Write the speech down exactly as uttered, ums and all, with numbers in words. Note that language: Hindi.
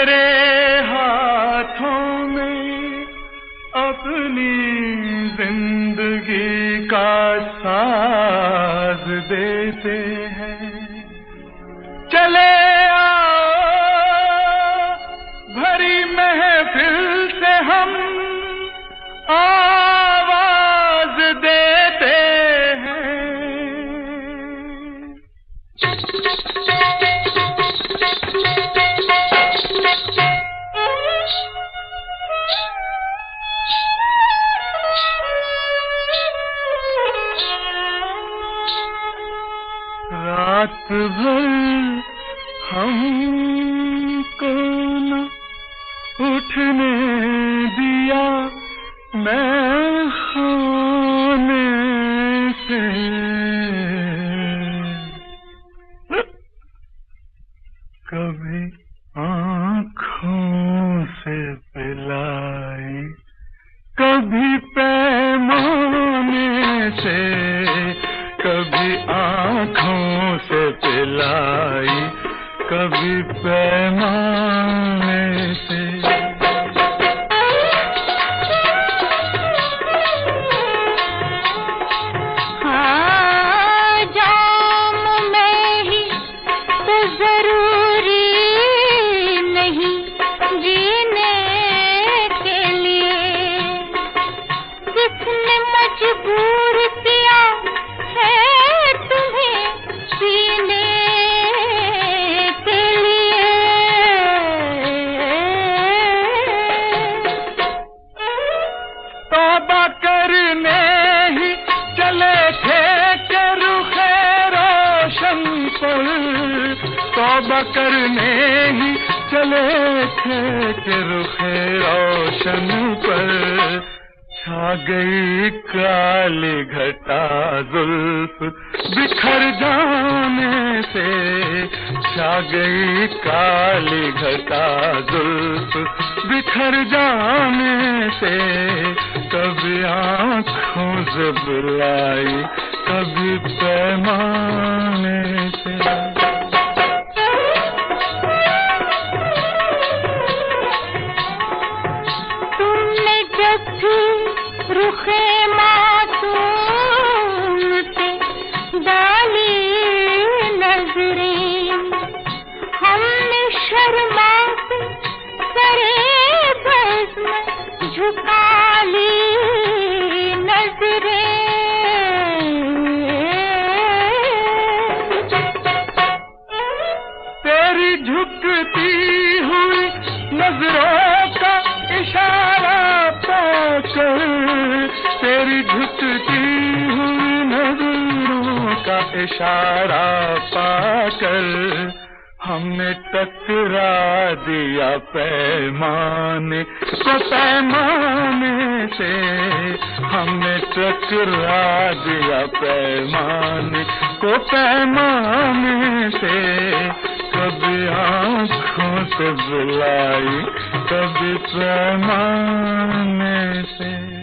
तेरे हाथों में अपनी जिंदगी का साज देते हैं। चले आओ भरी महफिल से हम आवाज देते हैं। रात भर हमको न उठने दिया मैं खाने से। कभी आँखों से पिलाई, कभी पैमाने से, कभी आँखों से पिलाई, कभी पैमाने से। हाँ, जाम में ही तो जरूरी नहीं जीने के लिए। किसने मजबूर किया है तुम्हें पीने के लिए? तौबा करने ही चले थे के रुखे रोशन पर, तौबा करने ही चले थे के रुखे रोशन पर। छा गई काली घटा जुल्फ बिखर जाने से, छा गई काली घटा जुल्फ बिखर जाने से। कभी आँखों से बुलाई, कभी पैमाने से। तुमने जब भी रुखे मासूम से डाली नजरें, हमने शर्मा के सरे बस में झुका ली नजरें। तेरी झुकती हुई नजरों का इशारा पाकर, तेरी झुकती हुई नजरों का इशारा पाकर। हमने टकरा दिया पैमाने को पैमाने से, हमने टकरा दिया पैमाने को पैमाने से। कभी आँखों से बुलाई, कभी पैमाने से।